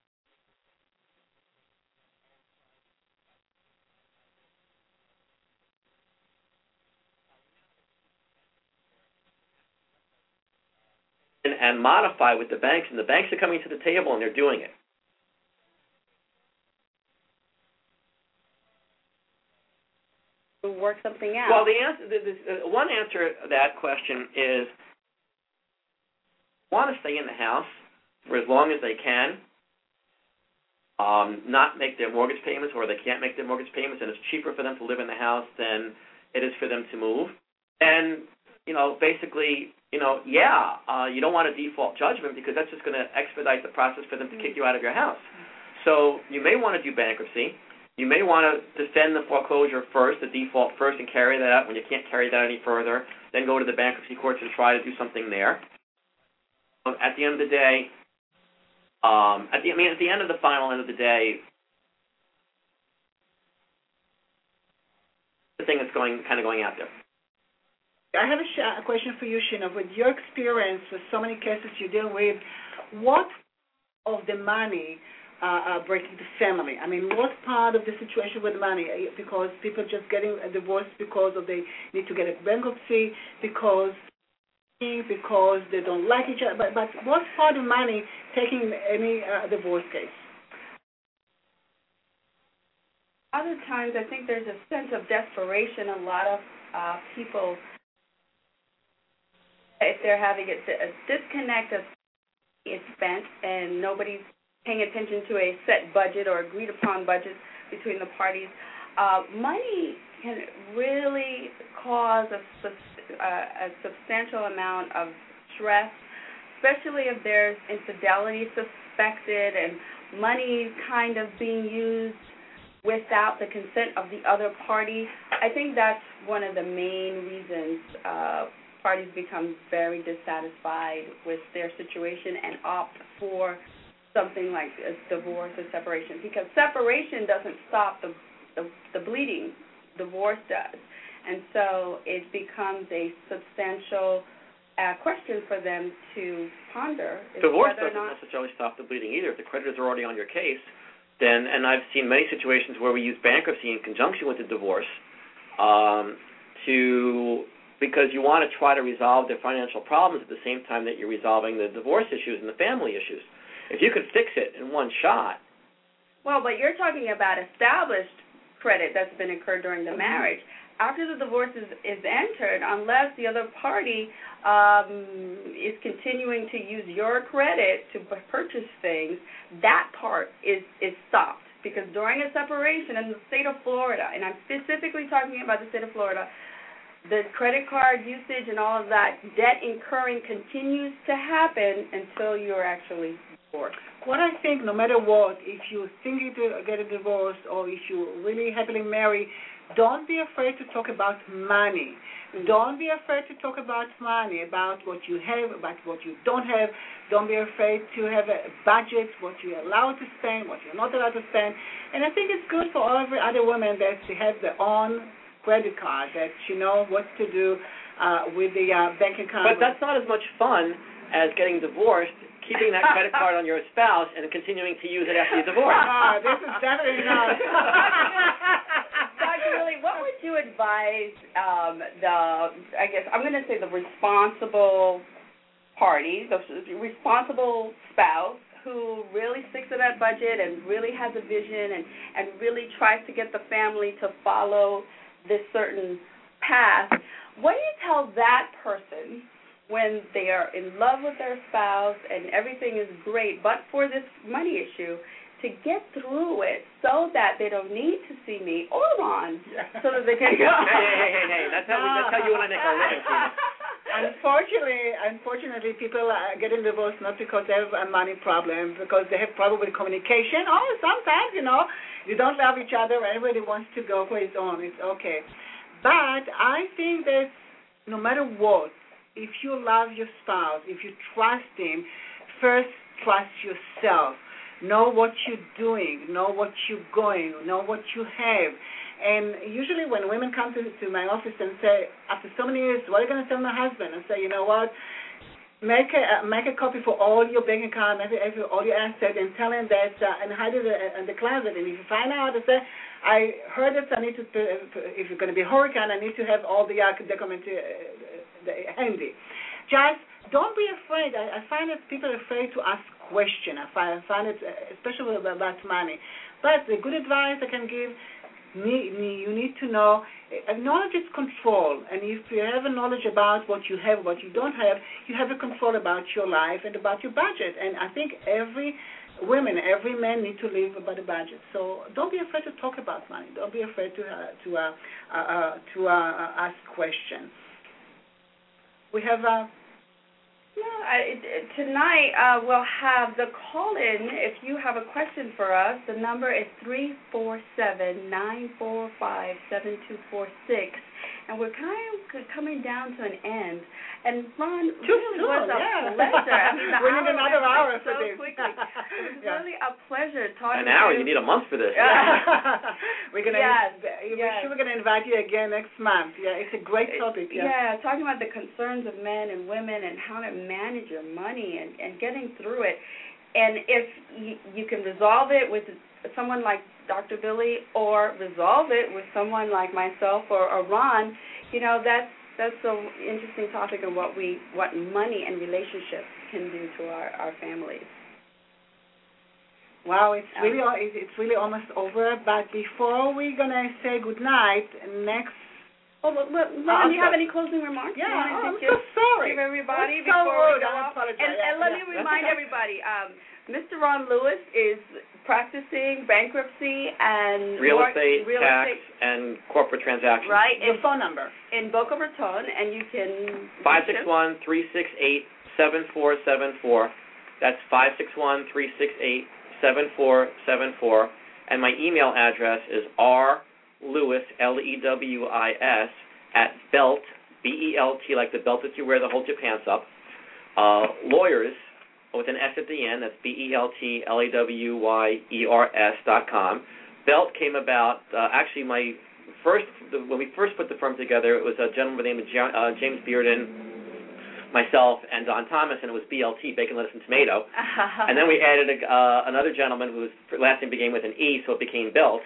and modify with the banks, and the banks are coming to the table and they're doing it. Work something out. Well, the answer, the, the, one answer to that question is want to stay in the house for as long as they can, um, not make their mortgage payments, or they can't make their mortgage payments, and it's cheaper for them to live in the house than it is for them to move. And, you know, basically, you know, yeah, uh, you don't want a default judgment because that's just going to expedite the process for them to kick you out of your house. So you may want to do bankruptcy. You may want to defend the foreclosure first, the default first, and carry that out. When you can't carry that any further, then go to the bankruptcy courts and try to do something there. Um, at the end of the day, um, at the I mean, at the end of the final end of the day, the thing that's going kind of going out there. I have a, sh- a question for you, Sheena. With your experience with so many cases you deal with, what of the money uh, uh, breaking the family. I mean, what part of the situation with money? Because people just getting a divorce because of they need to get a bankruptcy, because because they don't like each other. But, but what's part of money taking any uh, divorce case? Other times, I think there's a sense of desperation. A lot of uh, people, if they're having a, a disconnect of it's spent and nobody's paying attention to a set budget or agreed upon budget between the parties, uh, money can really cause a, uh, a substantial amount of stress, especially if there's infidelity suspected and money kind of being used without the consent of the other party. I think that's one of the main reasons uh, parties become very dissatisfied with their situation and opt for something like a divorce or separation, because separation doesn't stop the, the, the bleeding, divorce does. And so it becomes a substantial uh, question for them to ponder. Divorce doesn't not necessarily stop the bleeding either. If the creditors are already on your case, then, and I've seen many situations where we use bankruptcy in conjunction with the divorce um, to, because you want to try to resolve their financial problems at the same time that you're resolving the divorce issues and the family issues. If you could fix it in one shot. Well, but you're talking about established credit that's been incurred during the Mm-hmm. marriage. After the divorce is, is entered, unless the other party um, is continuing to use your credit to b- purchase things, that part is, is stopped. Because during a separation in the state of Florida, and I'm specifically talking about the state of Florida, the credit card usage and all of that, debt incurring continues to happen until you're actually divorced. What I think, no matter what, if you think you get a divorce or if you really happily marry, don't be afraid to talk about money. Don't be afraid to talk about money, about what you have, about what you don't have. Don't be afraid to have a budget, what you're allowed to spend, what you're not allowed to spend. And I think it's good for every other woman that she has their own credit card, that she knows what to do uh, with the uh, bank account. But that's not as much fun as getting divorced, keeping that credit card on your spouse, and continuing to use it after you divorce. Ah, this is definitely not. Doctor Willie, what would you advise um, the, I guess, I'm going to say the responsible party, the responsible spouse who really sticks to that budget and really has a vision and, and really tries to get the family to follow this certain path. What do you tell that person when they are in love with their spouse and everything is great, but for this money issue, to get through it so that they don't need to see me or Ron, so that they can go? Hey, hey, hey, hey, that's how, we, that's how you and I make our living. Unfortunately, unfortunately, people are getting divorced not because they have a money problem, because they have problem with communication. Or sometimes, you know, you don't love each other. Everybody wants to go for his own. It's okay. But I think that no matter what, if you love your spouse, if you trust him, first trust yourself. Know what you're doing. Know what you're going. Know what you have. And usually when women come to, to my office and say, after so many years, what are you going to tell my husband? And say, you know what, make a, make a copy for all your bank account, every, every, all your assets, and tell him that, uh, and hide it in the closet. And if you find out, I say, I heard that I need to, if you're going to be a hurricane, I need to have all the uh, documents uh, handy. Just don't be afraid. I, I find that people are afraid to ask questions. I find, I find it, especially about money. But the good advice I can give, you need to know, knowledge is control. And if you have a knowledge about what you have, what you don't have, you have a control about your life and about your budget. And I think every women, every man need to live about a budget. So don't be afraid to talk about money. Don't be afraid to uh, to uh, uh, uh, to uh, ask questions. We have uh, Yeah, I, tonight uh, we'll have the call-in. If you have a question for us, the number is three four seven, nine four five, seven two four six. And we're kind of coming down to an end. And Ron, Too really soon, was a yeah. pleasure. I mean, the we need hour another went hour so for this. quickly. It was Yeah. really a pleasure talking An hour? to you. You need a month for this. we're gonna. Yes, we're yes. sure we're gonna invite you again next month. Yeah, it's a great topic. Yeah. Yeah, talking about the concerns of men and women and how to manage your money and, and getting through it. and if you, you can resolve it with someone like Doctor Billy, or resolve it with someone like myself or, or Ron, you know, that's that's an interesting topic of what we what money and relationships can do to our, our families. Wow, it's really it's really almost over. But before we're gonna say goodnight, next. Oh, but, but Ron, do you have any closing remarks? Yeah, oh, I'm give, so sorry. Give everybody I'm before so we go I off. apologize. And, and let yeah, me yeah. remind everybody, um, Mister Ron Lewis is practicing bankruptcy and real more, estate, real tax, estate, and corporate transactions. right? Your phone number in Boca Raton, and you can five six one, three six eight, seven four seven four. That's five six one, three six eight, seven four seven four. And my email address is r lewis l e w i s at belt b e l t, like the belt that you wear that holds your pants up. Uh, lawyers with an S at the end. That's B E L T L A W Y E R S dot com. Belt came about, uh, actually my first, when we first put the firm together, it was a gentleman by the name of uh, James Bearden, myself, and Don Thomas, and it was B L T, bacon, lettuce, and tomato. And then we added a, uh, another gentleman whose last name began with an E, so it became Belt.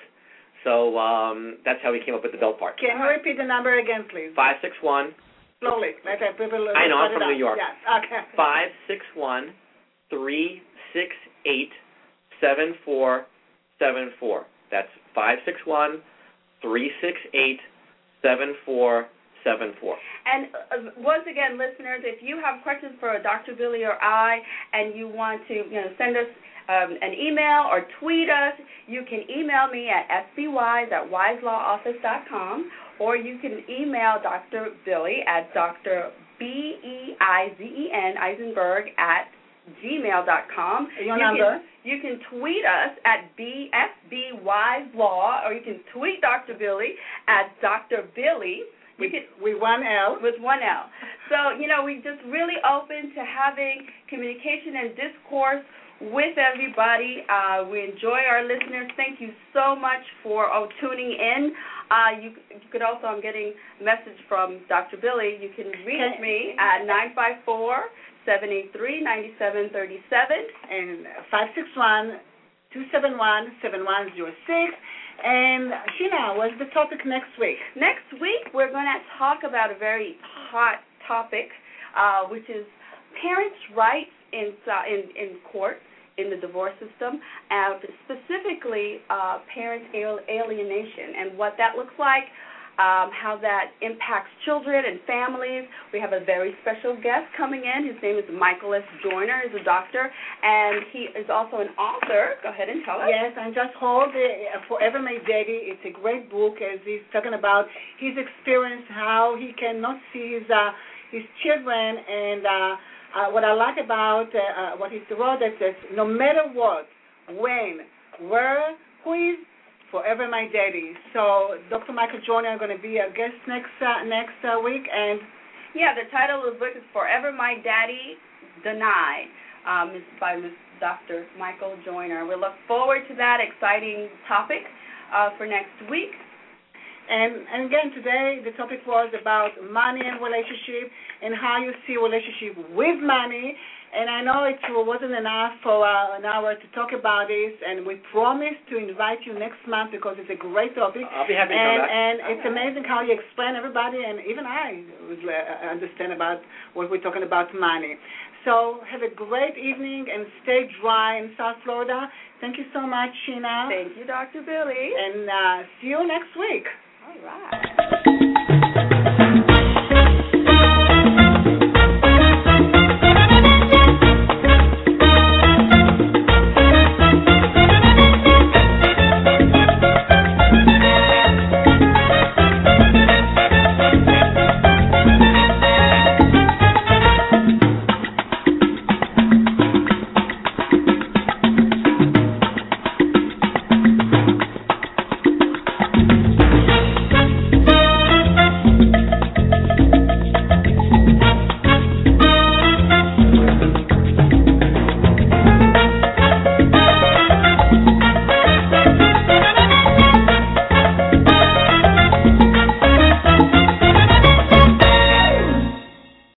So um, that's how we came up with the Belt part. Can you repeat the number again, please? five six one. Slowly. Like I, people I know, I'm from New York. Yes, okay. five six one, three six eight, seven four seven four. That's five six one, three six eight, seven four seven four. And uh, once again, listeners, if you have questions for Doctor Billy or I, and you want to, you know, send us um, an email or tweet us, you can email me at s b wise at wise law office dot com, or you can email Doctor Billy at Doctor B E I Z E N Eisenberg at gmail dot com. Your you number? Can, you can tweet us at B F B Wise Law, or you can tweet Doctor Billy at Doctor Billy. With, with one L. With one L. So, you know, we're just really open to having communication and discourse with everybody. Uh, we enjoy our listeners. Thank you so much for oh, tuning in. Uh, you, you could also, I'm getting a message from Doctor Billy. You can reach okay. me at nine five four, seven eight three, nine seven three seven. And five six one, two seven one, seven one zero six. And, Sheena, what's the topic next week? Next week, we're going to talk about a very hot topic, uh, which is parents' rights in, uh, in, in court, in the divorce system, and specifically uh, parent alienation and what that looks like, um, how that impacts children and families. We have a very special guest coming in. His name is Michael S. Joyner. He's a doctor, and he is also an author. Go ahead and tell us. Yes, and just hold it, uh, Forever My Daddy. It's a great book, as he's talking about his experience, how he cannot see his, uh, his children, and uh, uh, what I like about uh, uh, what he wrote, that says, no matter what, when, where, who is Forever My Daddy. So Doctor Michael Joyner is going to be a guest next uh, next uh, week. And yeah, the title of the book is Forever My Daddy Denied, um, by Doctor Michael Joyner. We look forward to that exciting topic uh, for next week. And, and again, today the topic was about money and relationship and how you see relationship with money. And I know it wasn't enough for uh, an hour to talk about this, and we promise to invite you next month because it's a great topic. I'll be happy to and, come back. And it's amazing how you explain everybody, and even I would uh, understand about what we're talking about money. So have a great evening and stay dry in South Florida. Thank you so much, Sheena. Thank you, Doctor Billy. And uh, see you next week. All right.